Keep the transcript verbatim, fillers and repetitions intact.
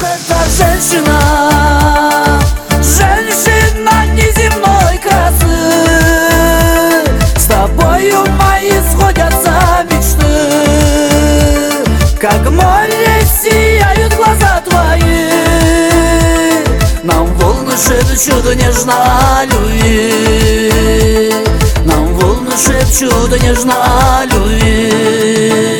эта женщина, женщина неземной красы. С тобою мои сходятся мечты, как море сияют глаза твои. Нам волны шепчут нежно о любви, нам волны шепчут нежно о любви.